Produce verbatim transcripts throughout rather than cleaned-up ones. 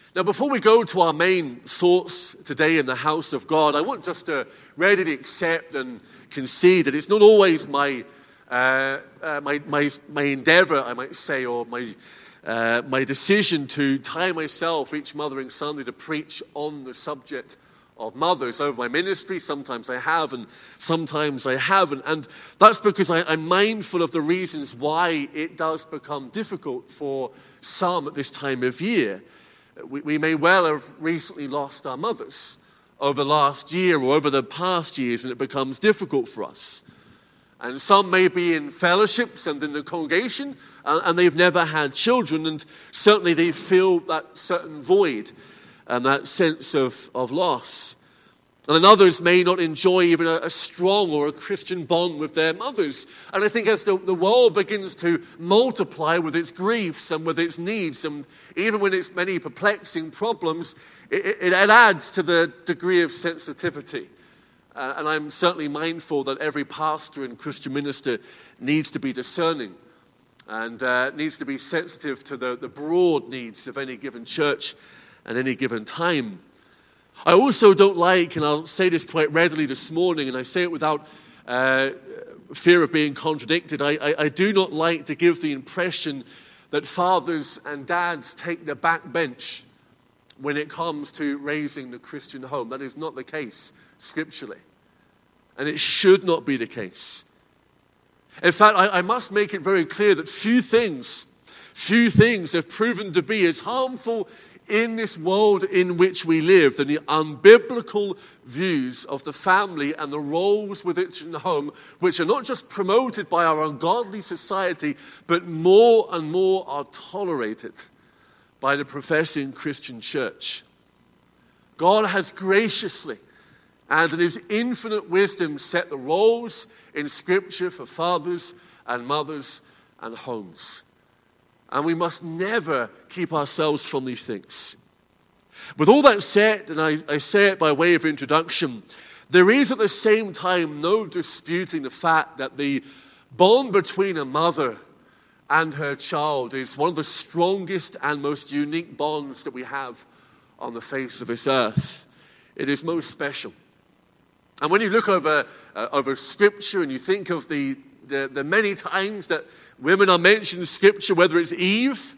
Now, before we go to our main thoughts today in the house of God, I want just to readily accept and concede that it's not always my uh, uh, my my, my endeavor, I might say, or my uh, my decision to tie myself each Mothering Sunday to preach on the subject of mothers over my ministry. Sometimes I have, and sometimes I haven't, and that's because I, I'm mindful of the reasons why it does become difficult for some at this time of year. We, we may well have recently lost our mothers over the last year or over the past years, and it becomes difficult for us. And some may be in fellowships and in the congregation, and, and they've never had children, and certainly they feel that certain void and that sense of, of loss. And then others may not enjoy even a, a strong or a Christian bond with their mothers. And I think as the, the world begins to multiply with its griefs and with its needs, and even with its many perplexing problems, it, it, it adds to the degree of sensitivity. Uh, and I'm certainly mindful that every pastor and Christian minister needs to be discerning and uh, needs to be sensitive to the, the broad needs of any given church at any given time. I also don't like, and I'll say this quite readily this morning, and I say it without uh, fear of being contradicted, I, I, I do not like to give the impression that fathers and dads take the back bench when it comes to raising the Christian home. That is not the case scripturally, and it should not be the case. In fact, I, I must make it very clear that few things, few things have proven to be as harmful in this world in which we live than the unbiblical views of the family and the roles within the home, which are not just promoted by our ungodly society, but more and more are tolerated by the professing Christian church. God has graciously and in his infinite wisdom set the roles in Scripture for fathers and mothers and homes. And we must never keep ourselves from these things. With all that said, and I, I say it by way of introduction, there is at the same time no disputing the fact that the bond between a mother and her child is one of the strongest and most unique bonds that we have on the face of this earth. It is most special. And when you look over, uh, over Scripture and you think of the The, the many times that women are mentioned in Scripture, whether it's Eve,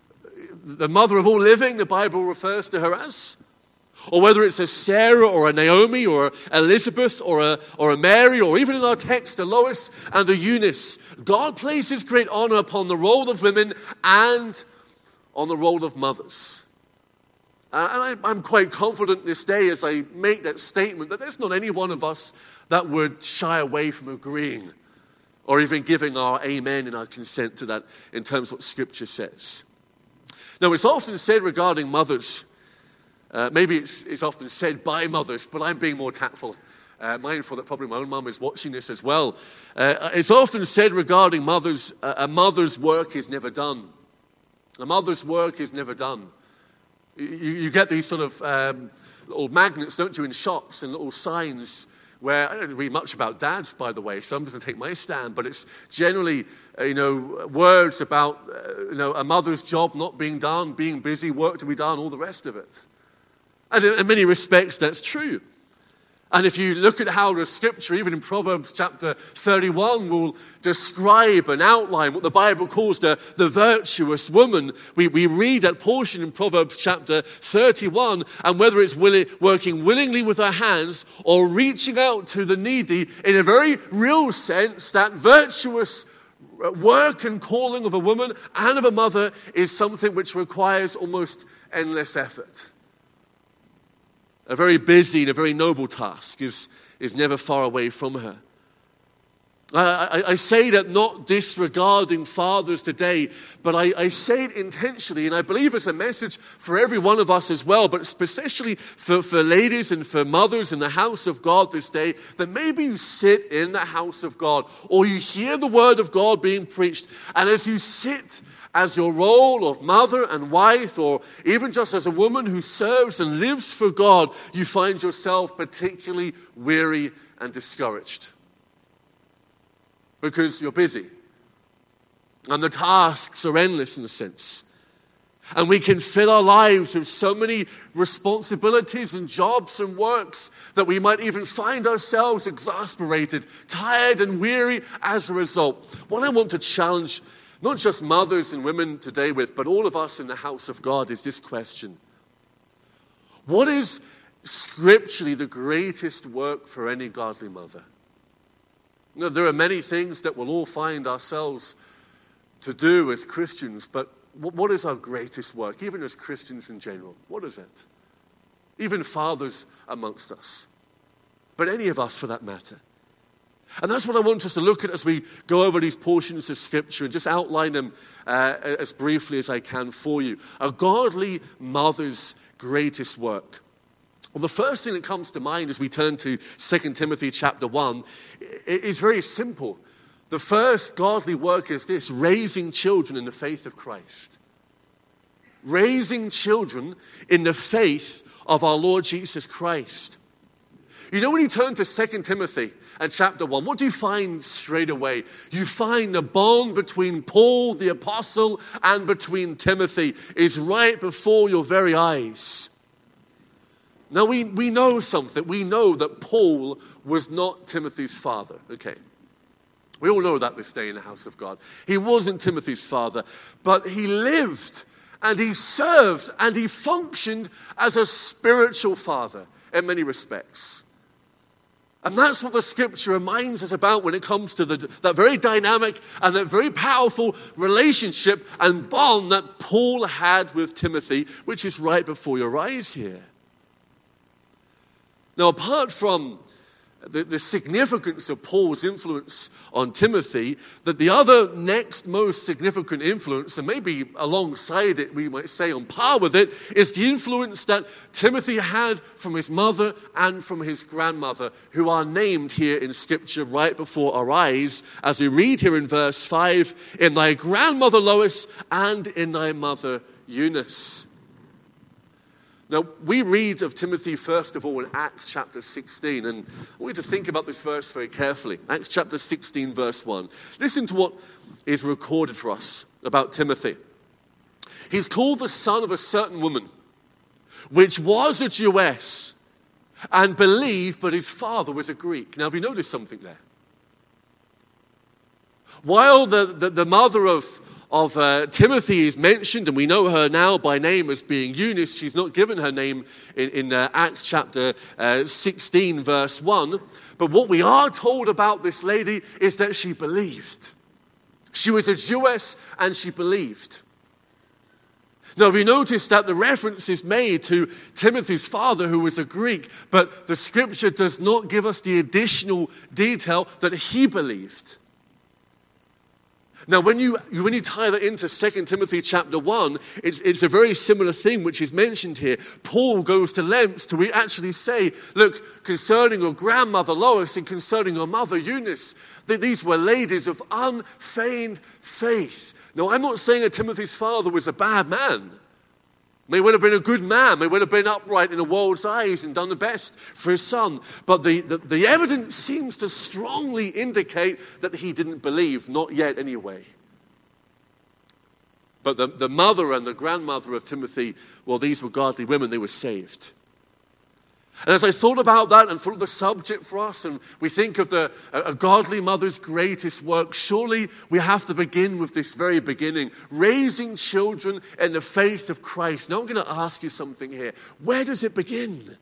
the mother of all living, the Bible refers to her as, or whether it's a Sarah or a Naomi or Elizabeth or a, or a Mary, or even in our text, a Lois and a Eunice, God places great honor upon the role of women and on the role of mothers. Uh, and I, I'm quite confident this day as I make that statement that there's not any one of us that would shy away from agreeing or even giving our amen and our consent to that in terms of what Scripture says. Now, it's often said regarding mothers, uh, maybe it's, it's often said by mothers, but I'm being more tactful, uh, mindful that probably my own mum is watching this as well. Uh, it's often said regarding mothers, uh, a mother's work is never done. A mother's work is never done. You, you get these sort of um, little magnets, don't you, in shops and little signs where, I don't read much about dads, by the way, so I'm just going to take my stand, but it's generally, uh, you know, words about, uh, you know, a mother's job not being done, being busy, work to be done, all the rest of it. And in, in many respects, that's true. And if you look at how the Scripture, even in Proverbs chapter thirty-one, will describe and outline what the Bible calls the, the virtuous woman, we, we read that portion in Proverbs chapter thirty-one, and whether it's willi- working willingly with her hands or reaching out to the needy, in a very real sense, that virtuous work and calling of a woman and of a mother is something which requires almost endless effort. A very busy and a very noble task is, is never far away from her. I, I, I say that not disregarding fathers today, but I, I say it intentionally, and I believe it's a message for every one of us as well, but especially for, for ladies and for mothers in the house of God this day, that maybe you sit in the house of God, or you hear the word of God being preached, and as you sit as your role of mother and wife, or even just as a woman who serves and lives for God, you find yourself particularly weary and discouraged. Because you're busy. And the tasks are endless in a sense. And we can fill our lives with so many responsibilities and jobs and works that we might even find ourselves exasperated, tired and weary as a result. What I want to challenge not just mothers and women today with, but all of us in the house of God is this question. What is scripturally the greatest work for any godly mother? You know, there are many things that we'll all find ourselves to do as Christians, but what is our greatest work, even as Christians in general? What is it? Even fathers amongst us, but any of us for that matter. And that's what I want us to look at as we go over these portions of Scripture and just outline them uh, as briefly as I can for you. A godly mother's greatest work. Well, the first thing that comes to mind as we turn to Second Timothy chapter one is very simple. The first godly work is this: raising children in the faith of Christ. Raising children in the faith of our Lord Jesus Christ. You know, when you turn to Second Timothy and chapter one, what do you find straight away? You find the bond between Paul the apostle and between Timothy is right before your very eyes. Now, we, we know something. We know that Paul was not Timothy's father. Okay. We all know that this day in the house of God. He wasn't Timothy's father, but he lived and he served and he functioned as a spiritual father in many respects. And that's what the Scripture reminds us about when it comes to the, that very dynamic and that very powerful relationship and bond that Paul had with Timothy, which is right before your eyes here. Now, apart from the, the significance of Paul's influence on Timothy, that the other next most significant influence, and maybe alongside it, we might say on par with it, is the influence that Timothy had from his mother and from his grandmother, who are named here in Scripture right before our eyes, as we read here in verse five, in thy grandmother Lois and in thy mother Eunice. Now, we read of Timothy, first of all, in Acts chapter sixteen, and I want you to think about this verse very carefully. Acts chapter sixteen, verse one. Listen to what is recorded for us about Timothy. He's called the son of a certain woman, which was a Jewess, and believed, but his father was a Greek. Now, have you noticed something there? While the, the, the mother of of uh, Timothy is mentioned, and we know her now by name as being Eunice. She's not given her name in, in uh, Acts chapter uh, sixteen, verse one. But what we are told about this lady is that she believed. She was a Jewess, and she believed. Now, have you noticed that the reference is made to Timothy's father, who was a Greek, but the Scripture does not give us the additional detail that he believed. Now, when you when you tie that into Second Timothy chapter one, it's, it's a very similar thing which is mentioned here. Paul goes to lengths to actually say, look, concerning your grandmother Lois and concerning your mother Eunice, that these were ladies of unfeigned faith. Now, I'm not saying that Timothy's father was a bad man. May well have been a good man, may well have been upright in the world's eyes and done the best for his son. But the, the, the evidence seems to strongly indicate that he didn't believe, not yet anyway. But the, the mother and the grandmother of Timothy, well, these were godly women, they were saved. And as I thought about that and thought of the subject for us, and we think of the a, a godly mother's greatest work, surely we have to begin with this very beginning, raising children in the faith of Christ. Now I'm going to ask you something here. Where does it begin?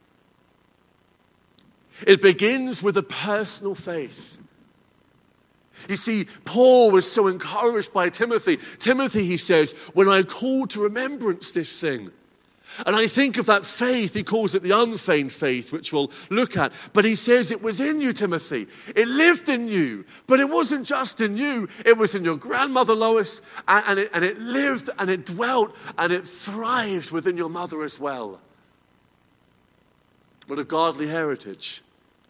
It begins with a personal faith. You see, Paul was so encouraged by Timothy. Timothy, he says, when I call to remembrance this thing. And I think of that faith, he calls it the unfeigned faith, which we'll look at. But he says it was in you, Timothy. It lived in you. But it wasn't just in you. It was in your grandmother Lois. And it, and it lived and it dwelt and it thrived within your mother as well. What a godly heritage.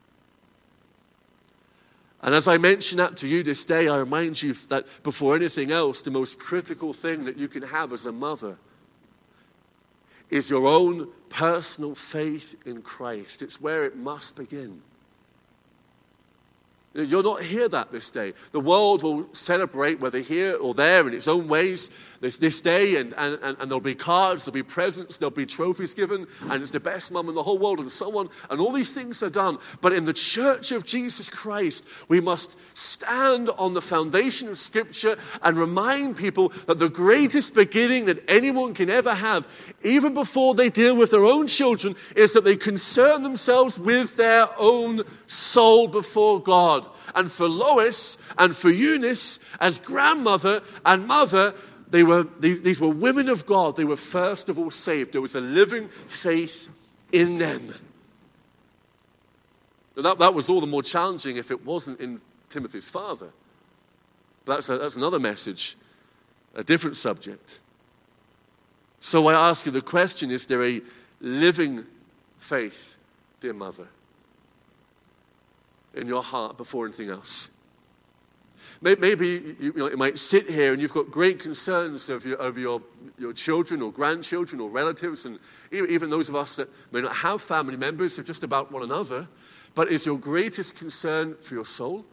And as I mention that to you this day, I remind you that before anything else, the most critical thing that you can have as a mother is your own personal faith in Christ. It's where it must begin. You'll not hear that this day. The world will celebrate, whether here or there, in its own ways, this, this day, and, and, and there'll be cards, there'll be presents, there'll be trophies given, and it's the best mum in the whole world, and so on, and all these things are done. But in the church of Jesus Christ, we must stand on the foundation of Scripture and remind people that the greatest beginning that anyone can ever have, even before they deal with their own children, is that they concern themselves with their own soul before God. And for Lois and for Eunice, as grandmother and mother, they were these, these were women of God. They were first of all saved. There was a living faith in them. Now that, that was all the more challenging if it wasn't in Timothy's father. But that's, a, that's another message, a different subject. So I ask you the question, is there a living faith, dear mother, in your heart before anything else? Maybe you, you, know, you might sit here and you've got great concerns of your, of your, your children or grandchildren or relatives, and even those of us that may not have family members are just about one another. But is your greatest concern for your soul?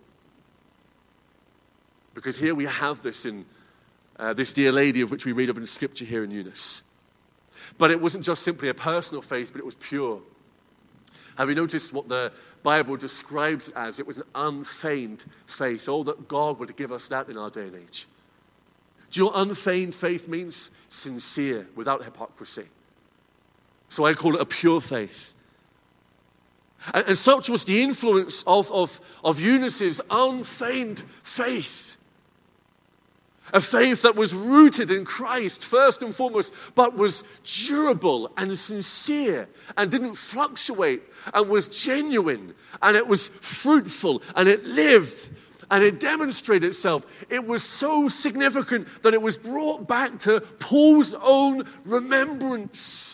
Because here we have this in uh, this dear lady of which we read of in Scripture here in Eunice. But it wasn't just simply a personal faith, but it was pure. Have you noticed what the Bible describes it as? It was an unfeigned faith. Oh, that God would give us that in our day and age. Do you know what unfeigned faith means? Sincere, without hypocrisy. So I call it a pure faith. And, and such was the influence of, of, of Eunice's unfeigned faith. A faith that was rooted in Christ, first and foremost, but was durable and sincere and didn't fluctuate and was genuine and it was fruitful and it lived and it demonstrated itself. It was so significant that it was brought back to Paul's own remembrance.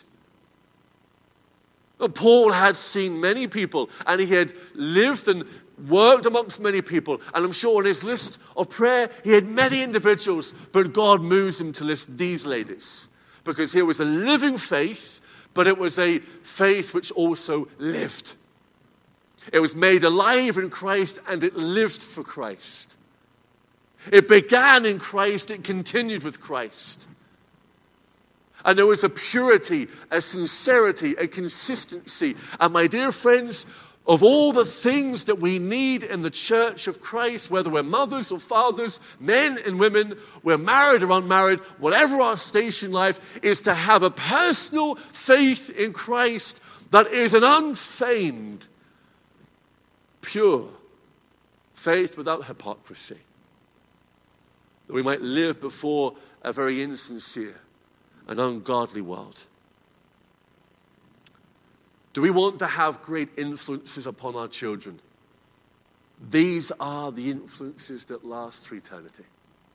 Paul had seen many people and he had lived and worked amongst many people, and I'm sure on his list of prayer he had many individuals, but God moves him to list these ladies because here was a living faith, but it was a faith which also lived. It was made alive in Christ and it lived for Christ. It began in Christ, it continued with Christ. And there was a purity, a sincerity, a consistency. And my dear friends, of all the things that we need in the church of Christ, whether we're mothers or fathers, men and women, we're married or unmarried, whatever our station in life, is to have a personal faith in Christ that is an unfeigned, pure faith without hypocrisy. That we might live before a very insincere and ungodly world. Do we want to have great influences upon our children? These are the influences that last for eternity.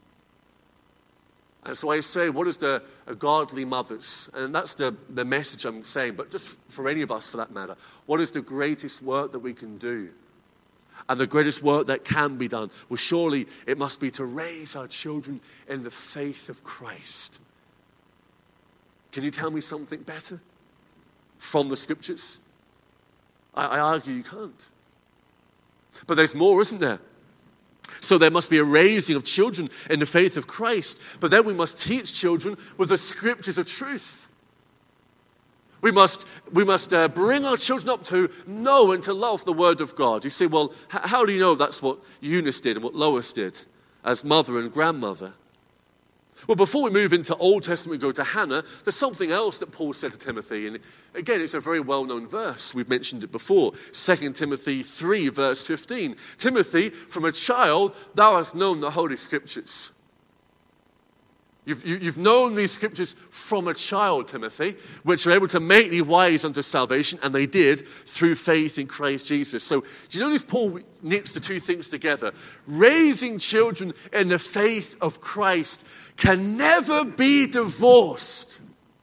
And so I say, what is the a godly mothers? And that's the, the message I'm saying, but just for any of us for that matter. What is the greatest work that we can do? And the greatest work that can be done? Well, surely it must be to raise our children in the faith of Christ. Can you tell me something better from the Scriptures? I, I argue you can't. But there's more, isn't there? So there must be a raising of children in the faith of Christ. But then we must teach children with the Scriptures of truth. We must, we must uh, bring our children up to know and to love the Word of God. You say, well, h- how do you know that's what Eunice did and what Lois did as mother and grandmother? Well, before we move into Old Testament, we go to Hannah, there's something else that Paul said to Timothy. And again, it's a very well-known verse. We've mentioned it before. Second Timothy three, verse fifteen. Timothy, from a child, thou hast known the Holy Scriptures. You've, you, you've known these Scriptures from a child, Timothy, which are able to make thee wise unto salvation, and they did through faith in Christ Jesus. So, do you notice Paul knits the two things together? Raising children in the faith of Christ can never be divorced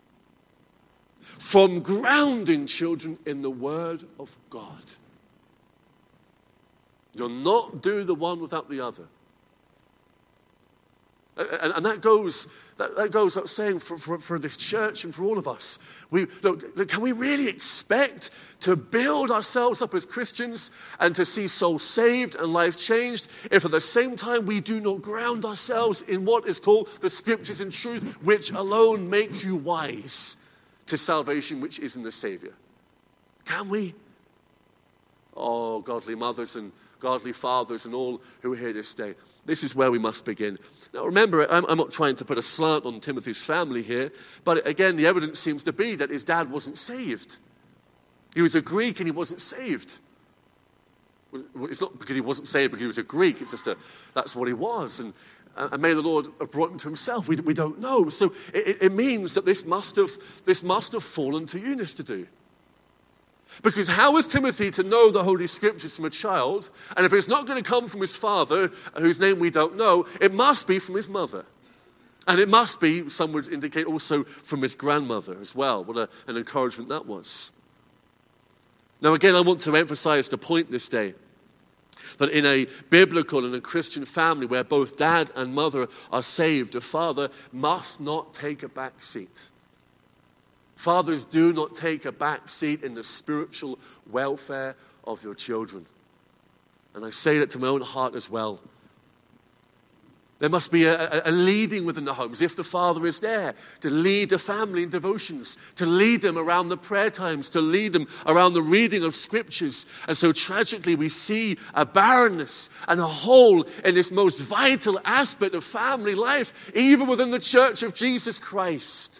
from grounding children in the Word of God. You'll not do the one without the other. And, and that goes that, that goes without saying for, for, for this church and for all of us. We look, look, can we really expect to build ourselves up as Christians and to see souls saved and lives changed if at the same time we do not ground ourselves in what is called the Scriptures and truth, which alone make you wise to salvation, which is in the Savior? Can we? Oh, godly mothers and godly fathers and all who are here this day, this is where we must begin. Now remember, I'm, I'm not trying to put a slant on Timothy's family here, but again, the evidence seems to be that his dad wasn't saved. He was a Greek and he wasn't saved. It's not because he wasn't saved because he was a Greek, it's just a, that's what he was. And, and may the Lord have brought him to himself. We, we don't know. So it, it means that this must have, this must have fallen to Eunice to do. Because how is Timothy to know the Holy Scriptures from a child? And if it's not going to come from his father, whose name we don't know, it must be from his mother. And it must be, some would indicate, also from his grandmother as well. What a, an encouragement that was. Now again, I want to emphasize the point this day that in a biblical and a Christian family where both dad and mother are saved, a father must not take a back seat. Fathers, do not take a back seat in the spiritual welfare of your children. And I say that to my own heart as well. There must be a, a, a leading within the homes, if the father is there, to lead the family in devotions, to lead them around the prayer times, to lead them around the reading of Scriptures. And so tragically we see a barrenness and a hole in this most vital aspect of family life, even within the Church of Jesus Christ.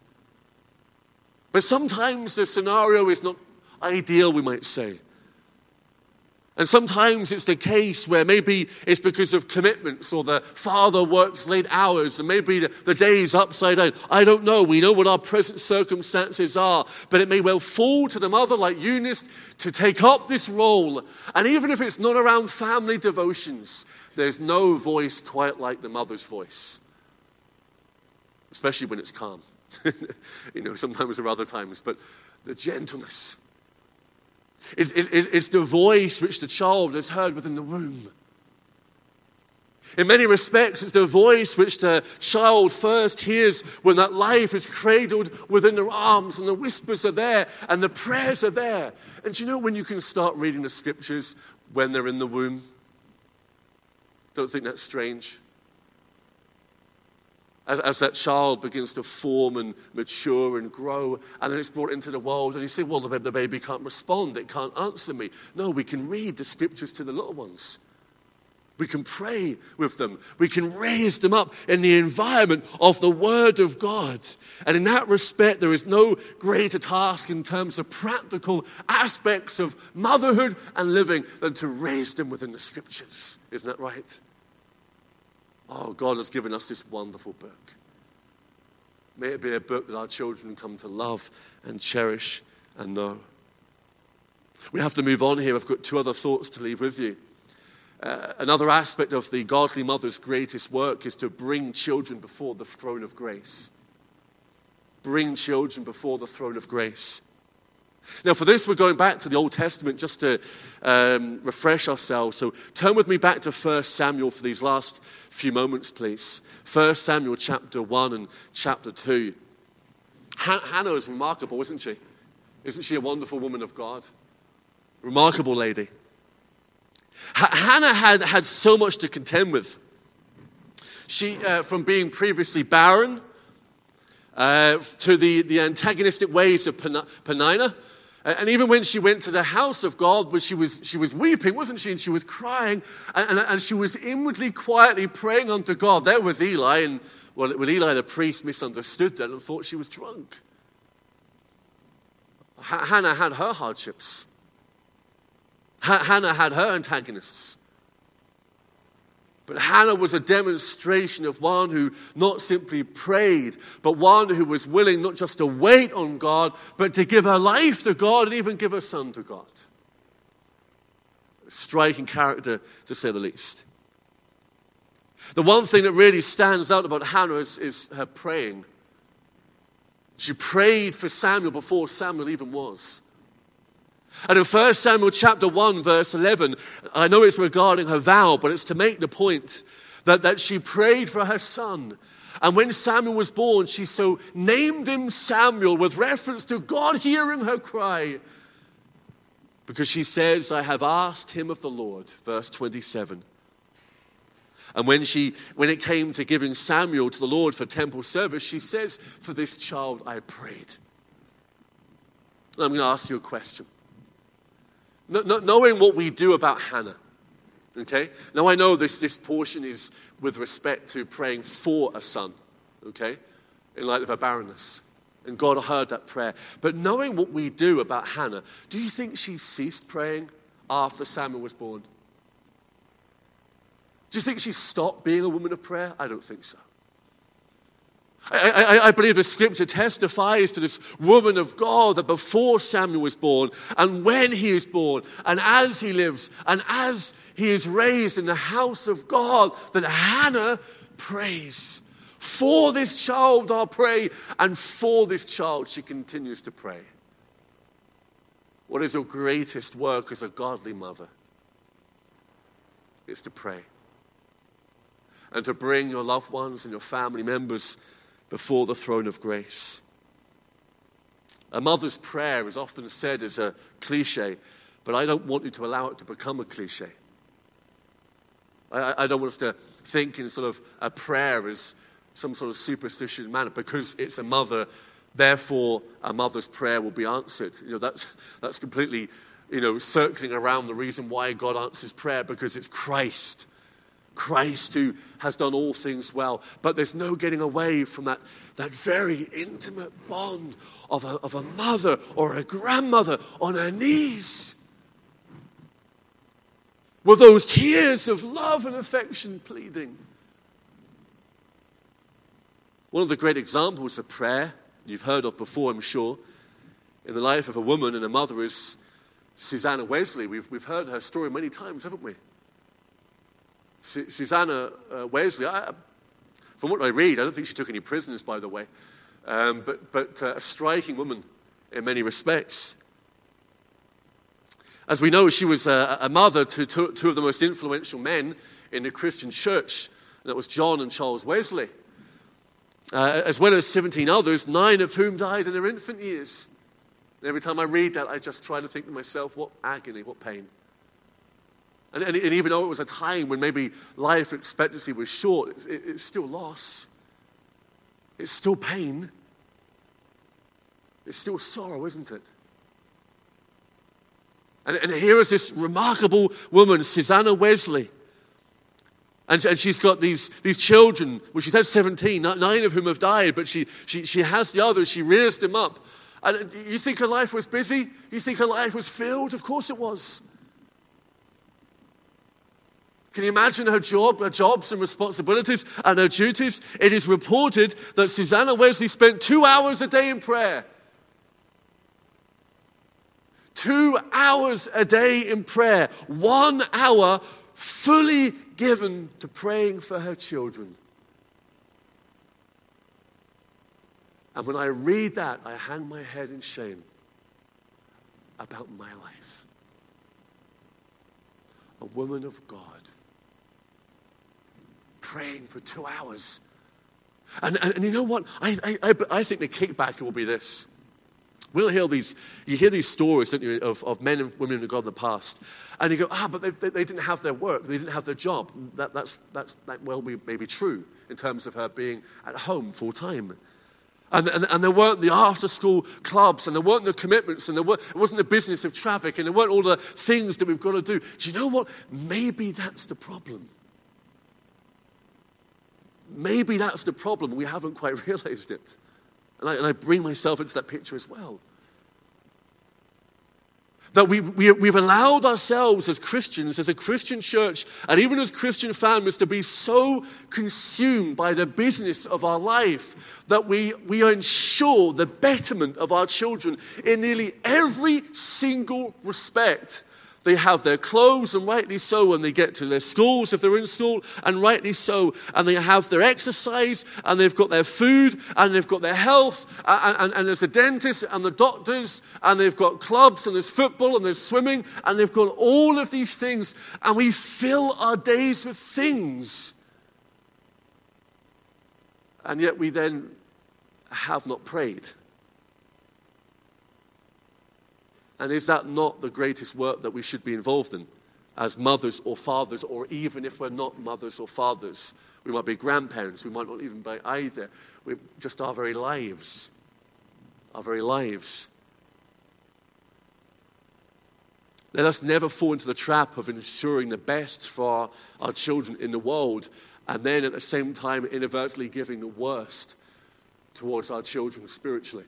But sometimes the scenario is not ideal, we might say. And sometimes it's the case where maybe it's because of commitments or the father works late hours and maybe the, the day is upside down. I don't know. We know what our present circumstances are. But it may well fall to the mother like Eunice to take up this role. And even if it's not around family devotions, there's no voice quite like the mother's voice. Especially when it's calm. You know, sometimes or other times, but the gentleness. It, it, it, it's the voice which the child has heard within the womb. In many respects, it's the voice which the child first hears when that life is cradled within their arms, and the whispers are there, and the prayers are there. And do you know when you can start reading the Scriptures when they're in the womb? Don't think that's strange. As, as that child begins to form and mature and grow, and then it's brought into the world, and you say, well, the, the baby can't respond, it can't answer me. No, we can read the Scriptures to the little ones. We can pray with them. We can raise them up in the environment of the Word of God. And in that respect, there is no greater task in terms of practical aspects of motherhood and living than to raise them within the Scriptures. Isn't that right? Oh, God has given us this wonderful book. May it be a book that our children come to love and cherish and know. We have to move on here. I've got two other thoughts to leave with you. Uh, another aspect of the godly mother's greatest work is to bring children before the throne of grace. Bring children before the throne of grace. Now, for this, we're going back to the Old Testament just to um, refresh ourselves. So turn with me back to First Samuel for these last few moments, please. First Samuel chapter one and chapter two. Han- Hannah is remarkable, isn't she? Isn't she a wonderful woman of God? Remarkable lady. H- Hannah had, had so much to contend with. She, uh, from being previously barren uh, to the, the antagonistic ways of Pen- Peninnah. And even when she went to the house of God, she was, she was weeping, wasn't she? And she was crying, and, and, and she was inwardly, quietly praying unto God. There was Eli, and well, well, Eli the priest misunderstood that and thought she was drunk. H- Hannah had her hardships. H- Hannah had her antagonists. But Hannah was a demonstration of one who not simply prayed, but one who was willing not just to wait on God, but to give her life to God and even give her son to God. A striking character, to say the least. The one thing that really stands out about Hannah is, is her praying. She prayed for Samuel before Samuel even was. And in First Samuel chapter one, verse eleven, I know it's regarding her vow, but it's to make the point that, that she prayed for her son. And when Samuel was born, she so named him Samuel with reference to God hearing her cry. Because she says, I have asked him of the Lord, verse twenty-seven. And when she, when it came to giving Samuel to the Lord for temple service, she says, for this child I prayed. And I'm going to ask you a question. No, no, knowing what we do about Hannah, okay? Now I know this, this portion is with respect to praying for a son, okay? In light of her barrenness. And God heard that prayer. But knowing what we do about Hannah, do you think she ceased praying after Samuel was born? Do you think she stopped being a woman of prayer? I don't think so. I, I, I believe the scripture testifies to this woman of God that before Samuel was born, and when he is born, and as he lives, and as he is raised in the house of God, that Hannah prays. For this child I'll pray, and for this child she continues to pray. What is your greatest work as a godly mother? It's to pray. And to bring your loved ones and your family members before the throne of grace. A mother's prayer is often said as a cliche, but I don't want you to allow it to become a cliche. I, I don't want us to think in sort of a prayer as some sort of superstitious manner, because it's a mother, therefore a mother's prayer will be answered. You know, that's that's completely, you know, circling around the reason why God answers prayer, because it's Christ. Christ who has done all things well. But there's no getting away from that, that very intimate bond of a, of a mother or a grandmother on her knees, with those tears of love and affection pleading. One of the great examples of prayer you've heard of before, I'm sure, in the life of a woman and a mother is Susanna Wesley. We've, we've heard her story many times, haven't we? Susanna uh, Wesley, I, from what I read, I don't think she took any prisoners, by the way, um, but, but uh, a striking woman in many respects. As we know, she was a, a mother to two, two of the most influential men in the Christian church, and that was John and Charles Wesley, uh, as well as seventeen others, nine of whom died in their infant years. And every time I read that, I just try to think to myself, what agony, what pain. And, and, and even though it was a time when maybe life expectancy was short, it, it, it's still loss. It's still pain. It's still sorrow, isn't it? And, and here is this remarkable woman, Susanna Wesley. And, and she's got these, these children, well, she's had seventeen, nine of whom have died, but she, she, she has the others, she rears them up. And you think her life was busy? You think her life was filled? Of course it was. Can you imagine her job, her jobs and responsibilities and her duties? It is reported that Susanna Wesley spent two hours a day in prayer. Two hours a day in prayer. One hour fully given to praying for her children. And when I read that, I hang my head in shame about my life. A woman of God. Praying for two hours. And, and, and you know what? I, I, I think the kickback will be this. We'll hear these, you hear these stories, don't you, of, of men and women of God in the past. And you go, ah, but they, they, they didn't have their work. They didn't have their job. That, that's, that's, that well be, may be true in terms of her being at home full time. And, and, and there weren't the after-school clubs, and there weren't the commitments, and there weren't, it wasn't the business of traffic, and there weren't all the things that we've got to do. Do you know what? Maybe that's the problem. Maybe that's the problem. We haven't quite realized it. And I, and I bring myself into that picture as well. That we, we, we've allowed ourselves as Christians, as a Christian church, and even as Christian families to be so consumed by the business of our life that we, we ensure the betterment of our children in nearly every single respect. They have their clothes, and rightly so, when they get to their schools, if they're in school, and rightly so. And they have their exercise, and they've got their food, and they've got their health, and, and, and there's the dentists and the doctors, and they've got clubs, and there's football, and there's swimming, and they've got all of these things. And we fill our days with things. And yet we then have not prayed. And is that not the greatest work that we should be involved in as mothers or fathers, or even if we're not mothers or fathers? We might be grandparents, we might not even be either. We just our very lives. Our very lives. Let us never fall into the trap of ensuring the best for our, our children in the world, and then at the same time inadvertently giving the worst towards our children spiritually.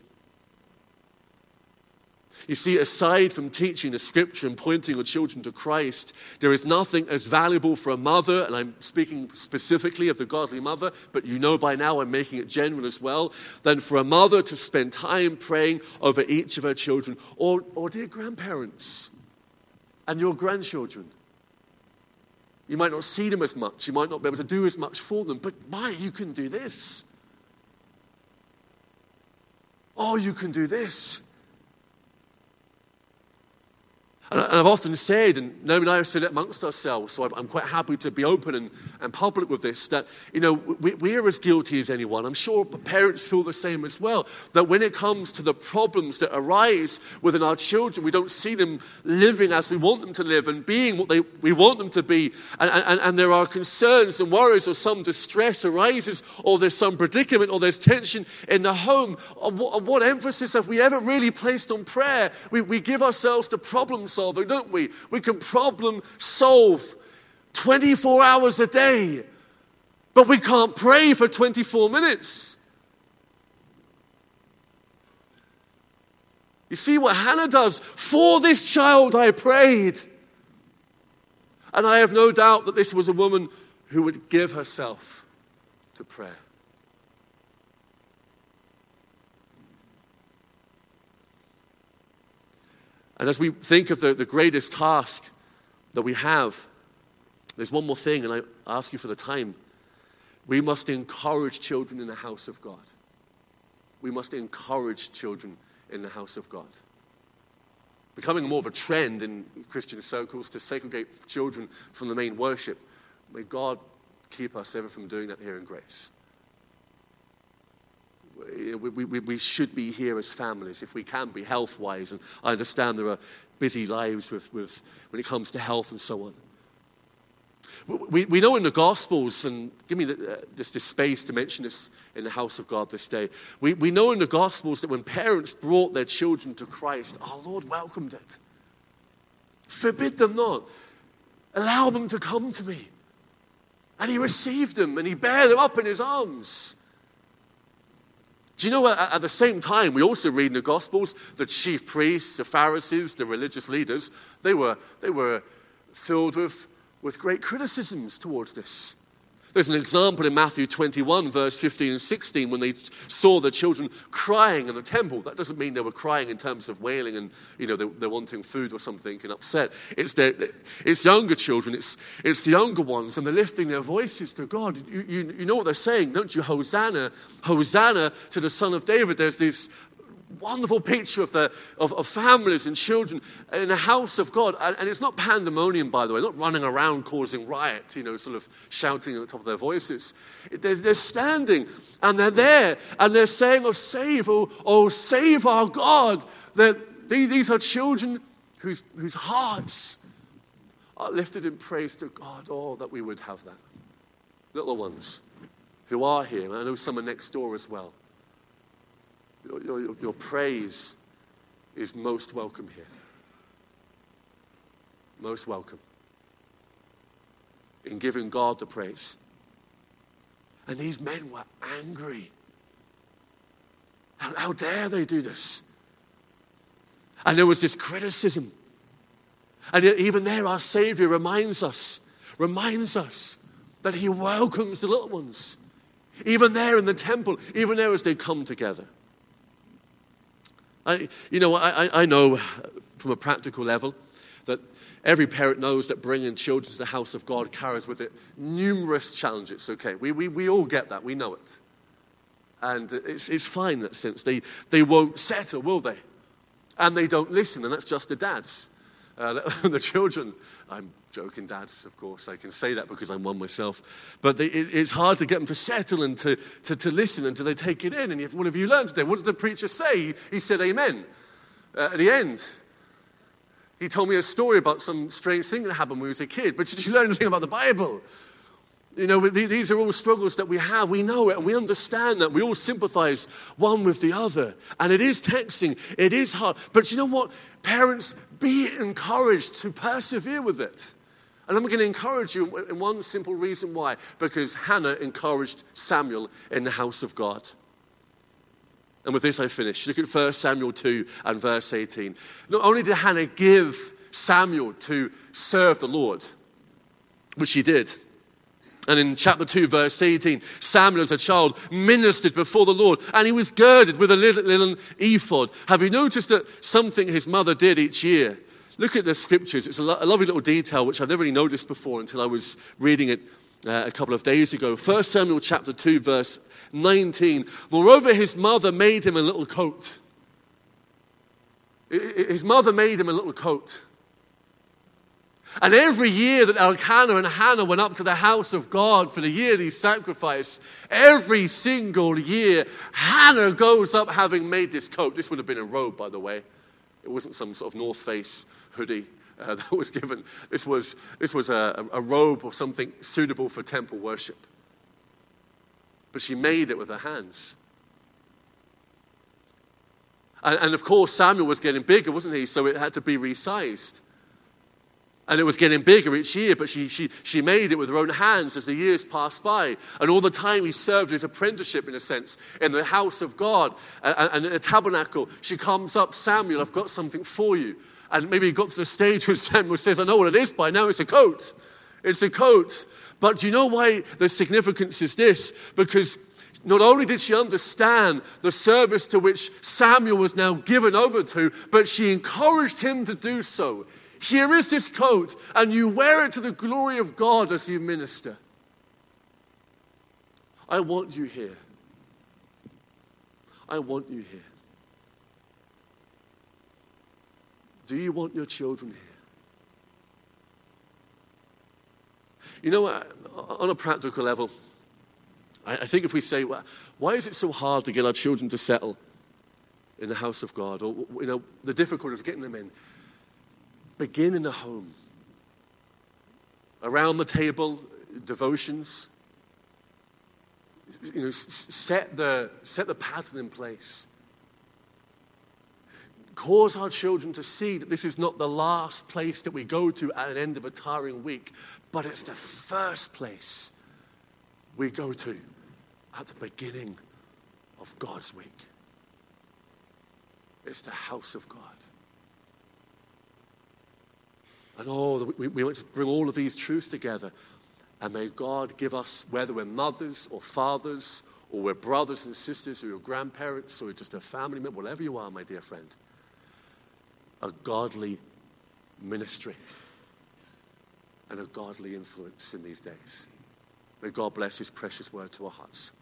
You see, aside from teaching the scripture and pointing our children to Christ, there is nothing as valuable for a mother, and I'm speaking specifically of the godly mother, but you know by now I'm making it general as well, than for a mother to spend time praying over each of her children, or, or dear grandparents and your grandchildren. You might not see them as much, you might not be able to do as much for them, but my, you can do this. Oh, you can do this. And I've often said, and Naomi and I have said it amongst ourselves, so I'm quite happy to be open and, and public with this, that, you know, we, we are as guilty as anyone. I'm sure parents feel the same as well, that when it comes to the problems that arise within our children, we don't see them living as we want them to live and being what they, we want them to be. And, and, and there are concerns and worries, or some distress arises, or there's some predicament, or there's tension in the home. On what, on what emphasis have we ever really placed on prayer? We, we give ourselves to problems, don't we? We can problem solve twenty-four hours a day, but we can't pray for twenty-four minutes. You see what Hannah does? For this child I prayed. And I have no doubt that this was a woman who would give herself to prayer. And as we think of the, the greatest task that we have, there's one more thing, and I ask you for the time. We must encourage children in the house of God. We must encourage children in the house of God. Becoming more of a trend in Christian circles to segregate children from the main worship. May God keep us ever from doing that here in Grace. We, we, we should be here as families, if we can be, health-wise. And I understand there are busy lives with, with when it comes to health and so on. We, we know in the Gospels, and give me the, uh, just this space to mention this in the house of God this day. We, we know in the Gospels that when parents brought their children to Christ, our Lord welcomed it. Forbid them not. Allow them to come to me. And he received them, and he bare them up in his arms. Do you know, at, at the same time, we also read in the Gospels the chief priests, the Pharisees, the religious leaders, they were, they were filled with, with great criticisms towards this. There's an example in Matthew twenty-one, verse fifteen and sixteen, when they saw the children crying in the temple. That doesn't mean they were crying in terms of wailing and, you know, they're, they're wanting food or something and upset. It's their, it's younger children, it's, it's the younger ones, and they're lifting their voices to God. You, you, you know what they're saying, don't you? Hosanna, Hosanna to the Son of David. There's this wonderful picture of the of, of families and children in the house of God, and, and it's not pandemonium, by the way, not running around causing riot, you know, sort of shouting at the top of their voices. They're, they're standing and they're there and they're saying, "Oh, save! Oh, oh, save our God!" They're, these are children whose whose hearts are lifted in praise to God. Oh, that we would have that. Little ones who are here, and I know some are next door as well. Your, your, your praise is most welcome here. Most welcome. In giving God the praise. And these men were angry. How, how dare they do this? And there was this criticism. And yet even there our Savior reminds us, reminds us that he welcomes the little ones. Even there in the temple, even there as they come together. I, you know, I, I know from a practical level that every parent knows that bringing children to the house of God carries with it numerous challenges. Okay, we we, we all get that. We know it. And it's, it's fine in that sense. They, they won't settle, will they? And they don't listen, and that's just the dads. Uh, the children, I'm joking, dads, of course. I can say that because I'm one myself. But they, it, it's hard to get them to settle and to, to, to listen until they take it in. And if, what have you learned today? What did the preacher say? He, he said amen uh, at the end. He told me a story about some strange thing that happened when he was a kid. But did you learn anything about the Bible? You know, these are all struggles that we have. We know it and we understand that. We all sympathize one with the other. And it is taxing. It is hard. But you know what? Parents, be encouraged to persevere with it. And I'm going to encourage you in one simple reason why. Because Hannah encouraged Samuel in the house of God. And with this I finish. Look at First Samuel two and verse eighteen. Not only did Hannah give Samuel to serve the Lord, which she did. And in chapter two, verse eighteen, Samuel as a child ministered before the Lord, and he was girded with a little, little ephod. Have you noticed that something his mother did each year? Look at the scriptures. It's a, lo- a lovely little detail which I've never really noticed before until I was reading it uh, a couple of days ago. First Samuel chapter two, verse nineteen. Moreover, his mother made him a little coat. His mother made him a little coat. And every year that Elkanah and Hannah went up to the house of God for the yearly sacrifice, every single year, Hannah goes up having made this coat. This would have been a robe, by the way. It wasn't some sort of North Face hoodie uh, that was given. This was, this was a, a robe or something suitable for temple worship. But she made it with her hands. And, and of course, Samuel was getting bigger, wasn't he? So it had to be resized. And it was getting bigger each year, but she, she, she made it with her own hands as the years passed by. And all the time he served his apprenticeship, in a sense, in the house of God and, and in the tabernacle. She comes up, Samuel, I've got something for you. And maybe he got to the stage where Samuel says, I know what it is by now, it's a coat. It's a coat. But do you know why the significance is this? Because not only did she understand the service to which Samuel was now given over to, but she encouraged him to do so. Here is this coat, and you wear it to the glory of God as you minister. I want you here. I want you here. Do you want your children here? You know, on a practical level, I think if we say, well, why is it so hard to get our children to settle in the house of God? Or, you know, the difficulty of getting them in. Begin in the home. Around the table, devotions. You know, set the, set the pattern in place. Cause our children to see that this is not the last place that we go to at an end of a tiring week, but it's the first place we go to at the beginning of God's week. It's the house of God. And oh, we, we want to bring all of these truths together. And may God give us, whether we're mothers or fathers, or we're brothers and sisters, or you're grandparents, or just a family member, whatever you are, my dear friend, a godly ministry and a godly influence in these days. May God bless his precious word to our hearts.